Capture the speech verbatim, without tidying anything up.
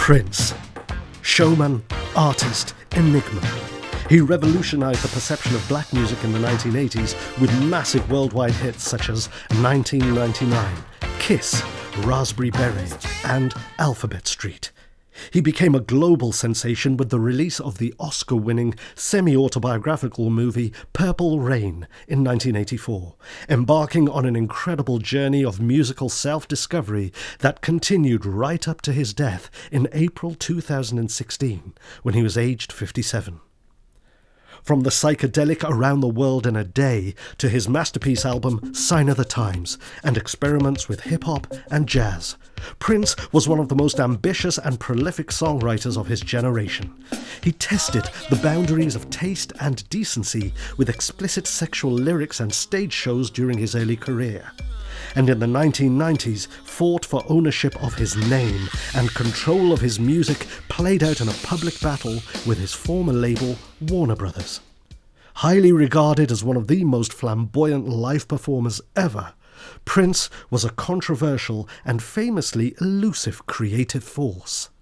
Prince. Showman, artist, enigma. He revolutionized the perception of black music in the nineteen eighties with massive worldwide hits such as nineteen ninety-nine, Kiss, Raspberry Beret, and Alphabet Street. He became a global sensation with the release of the Oscar-winning semi-autobiographical movie Purple Rain in nineteen eighty-four, embarking on an incredible journey of musical self-discovery that continued right up to his death in April two thousand sixteen, when he was aged fifty-seven. From the psychedelic Around the World in a Day to his masterpiece album Sign of the Times and experiments with hip-hop and jazz, Prince was one of the most ambitious and prolific songwriters of his generation. He tested the boundaries of taste and decency with explicit sexual lyrics and stage shows during his early career, and in the nineteen nineties fought for ownership of his name and control of his music played out in a public battle with his former label Warner Brothers. Highly regarded as one of the most flamboyant live performers ever, Prince was a controversial and famously elusive creative force.